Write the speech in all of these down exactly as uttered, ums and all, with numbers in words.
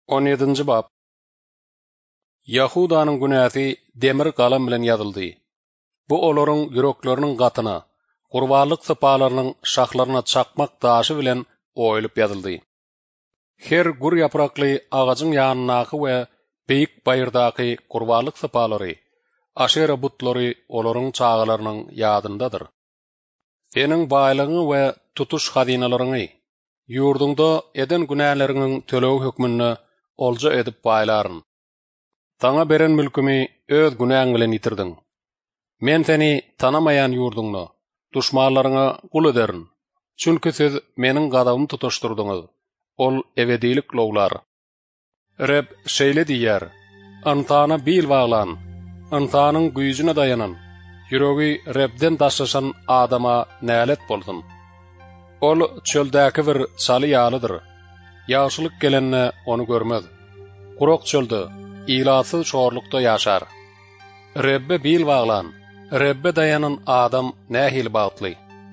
on yedinji bab. Yahudanın günäsi demir galam bilen ýazyldy. Bu olaryň ýürekleriniň gatyna, gurbanlyk sypalarynyň şahlaryna çakmak daşy bilen oýulyp ýazyldy. Her gur ýaprakly agajyň ýanynaky we beýik baýyrdaky gurbanlyk sypalary, aşera butlary olaryň çağalarynyň ýadyndadyr. Senin baýlygyň we tutuş hazinalaryny, ýurduňda eden günäleriniň tölew hükmünde olja edip baýlaryn. Taňa beren mülkümi öz günäň bilen ýitirdiň. Men seni tanamayan ýurduňda duşmanlaryňa gul ederin. Çünki siz meniň gadabymy tutuşdurdyňyz. Ol ebedilik lowlar. Reb şeýle diýär: "Antana bil baglan, antanyň güýjüne dayanan, ýüregi Rebden daşlaşan adama nälet bolsun. Ol çöldäki bir saly ýalydyr. Ýagşylyk gelenne onu görmez. Gurok çölde, ilasyz şorlukda ýaşar. Rebbe bil baglan, Rebbe dayanan adam nähil bagtly.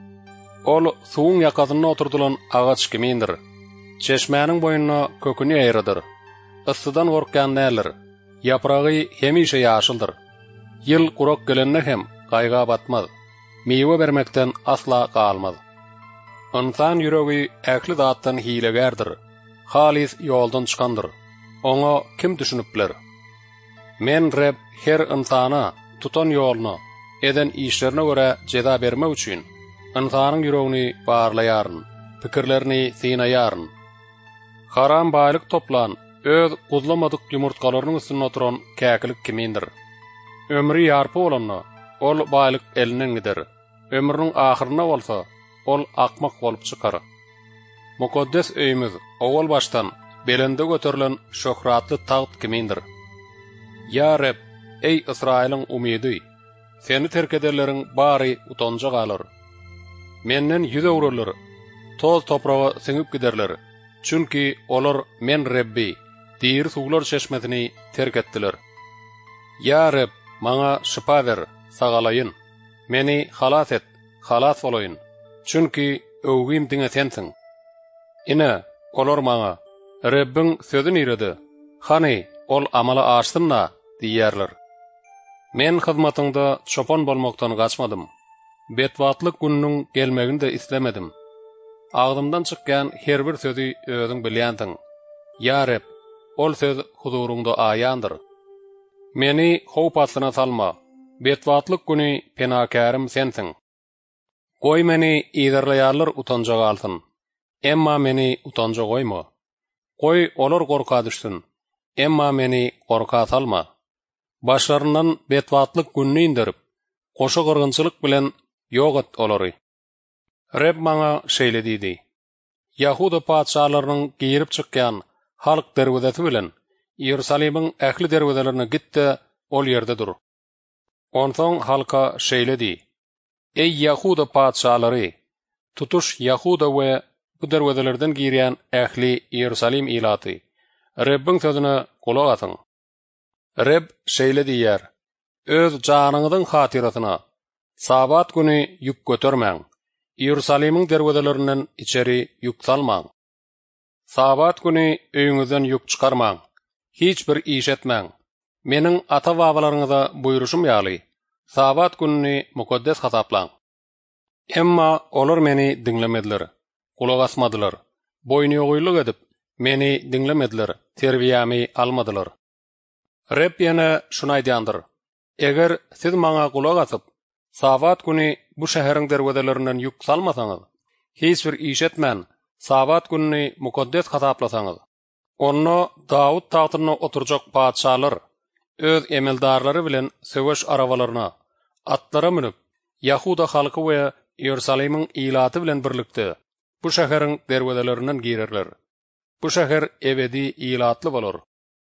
Ol suwun ýakasyna oturdulan agaç kimindir. Çeşmäniň boýuna köküni eýredir. Issydan gorkan näler? Yapragy hemişe ýaşyldyr. Ýyl gurok gelenne hem gaýga batmaz. Meýwe bermekden asla galmaz. Insan ýüregi ähli zatdan hilegärdir. Halis ýoldan çykandyr. Oňa kim düşünüpler? Men Reb her insana tutan ýoluna, eden işlerine göre jeda bermek üçin insanyň ýüregini barlaýaryn, pikirlerini synaýaryn. Haram baýlyk toplan, öz guzlamadyk ýumurtkalarynyň üstüne oturan käkilik kimindir? Ömri ýarpy bolanda, ol baýlyk elinden gider. Ömrüniň ahyryna bolsa, ol akmak bolup çykar. Mukaddes öýümüz owal baştan belende göterilen şöhratly taht kimindir? Ya Reb, ey Israiliň umydy, seni terk ederleriň bary utanja galar. Menden ýüz öwrüler, toz topraga siňip giderler. Çünki olar men Rebbi, diýir suwlar çeşmesini terk etdiler. Ya Reb, maňa şifa ber, sagalayyn. Meni halas et, halas bolaýyn. Çünki öwgüm diňe sensiň. Ine, olar maňa Rebbin sözün ýeridi. Hani ol amala aşdymna diýerler. Men hyzmatyňda çopan bolmakdan gaçmadym. Betwatlyk gününiň gelmegini de islemedim. Ağdymdan çykkan her bir sözi özüň bilýändiň. Ya Reb, ol söz huzuruňda aýandyr. Meni howp astyna salma. Betwatlyk güni penakärim sensiň. Goý meni ýerleýärler utanja galsyn. Emma meni utanja goýma. Goý olar gorka düşsün. Emma meni gorka salma. Başlarından betwatlyk günni indirip, goşa gyrgynçylyk bilen ýok et olary. Reb maňa şeýle diýdi: Yahuda padşalarynyň giyirip çykkan halk derwedeti bilen Ýerusalimiň ähli derwedelerine gitdi, ol ýerde dur. Onsoň halka şeýle di: Ey Yahuda padşalary, tutuş Yahuda we bu derwedelerden girýän ähli Ýerusalim ilaty, Rebbin sözüne kulak asyň. Reb şeýle diýär: Öz janyňyzyň hatirasyna sabat güni ýük götermäň. Ýerusalimiň derwedelerinden içeri ýük salmaň. Sabat güni öýüňizden ýük çykarmaň. Hiç bir iş etmäň. Meniň ata-babalaryňyza buýruşum ýaly. Sabat günini mukaddes hasaplaň. Emma olar meni diňlemediler. Kulak asmadylar. Boyun ýogylyk edip meni diňlemediler. Terbiýämi almadylar. Reb ýene şunu aýdýandyr: Eger siz maňa kulak asyp, sabat güni bu şäheriň derwedelerinden ýük salmasaňyz, hiç bir iş etmän, sabat günini mukaddes hasaplasaňyz, onu Dawud tagtyna oturjak padşalar öz emeldarlary bilen söwüş arabalaryna, atlara minip, Yahuda halky we Ýerusalimiň ilaty bilen birlikde bu şäheriň derwedelerinden girerler. Bu şäher ebedi ilatly bolar.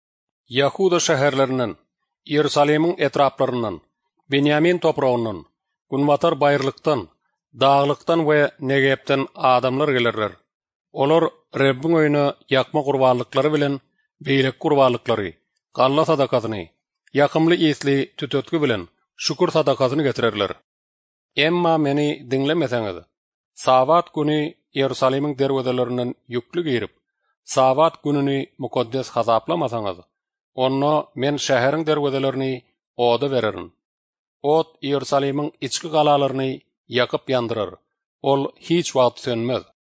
Yahuda şäherlerinden, Ýerusalimiň etraplaryndan, Benyamin toprağyndan, Gunmatar baýrlykdan, daglykdan we Negebden adamlar gelirler. Olar Rebbin öýüne ýakma gurbanlyklary bilen beýlek gurbanlyklary, galla sadakasyny, ýakymly isli tütötkü bilen şükür sadakasyny getirerler. Emma meni diňlemeseňiz, sabat güni Ýerusalimiň derwedelerinden ýüklü girip, Sabat gününi mukaddes hasaplamasaňyz, onda men şäheriň derwezelerini oda bererin. Ot Ýerusalimiň içki galalaryny ýakyp ýandyrar. Ol hiç wagt sönmez.